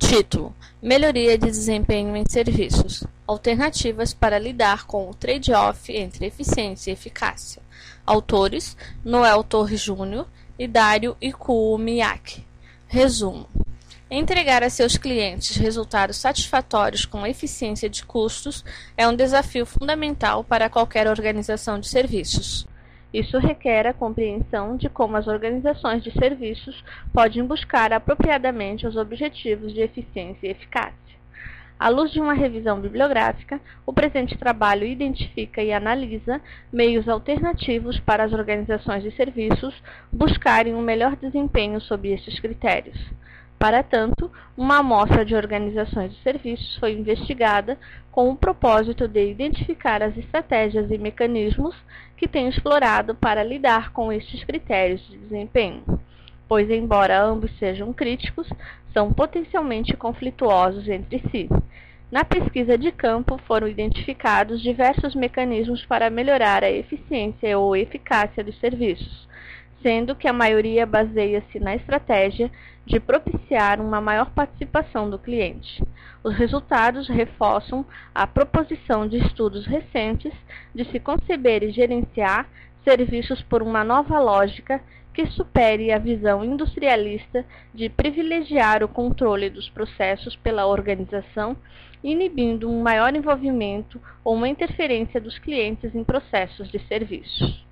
Título: Melhoria de desempenho em serviços. Alternativas para lidar com o trade-off entre eficiência e eficácia. Autores: Noel Torres Júnior e Dario Ikuo Miyake. Resumo: entregar a seus clientes resultados satisfatórios com eficiência de custos é um desafio fundamental para qualquer organização de serviços. Isso requer a compreensão de como as organizações de serviços podem buscar apropriadamente os objetivos de eficiência e eficácia. À luz de uma revisão bibliográfica, o presente trabalho identifica e analisa meios alternativos para as organizações de serviços buscarem um melhor desempenho sob estes critérios. Para tanto, uma amostra de organizações de serviços foi investigada com o propósito de identificar as estratégias e mecanismos que têm explorado para lidar com estes critérios de desempenho, pois, embora ambos sejam críticos, são potencialmente conflituosos entre si. Na pesquisa de campo foram identificados diversos mecanismos para melhorar a eficiência ou eficácia dos serviços, sendo que a maioria baseia-se na estratégia de propiciar uma maior participação do cliente. Os resultados reforçam a proposição de estudos recentes de se conceber e gerenciar serviços por uma nova lógica que supere a visão industrialista de privilegiar o controle dos processos pela organização, inibindo um maior envolvimento ou uma interferência dos clientes em processos de serviços.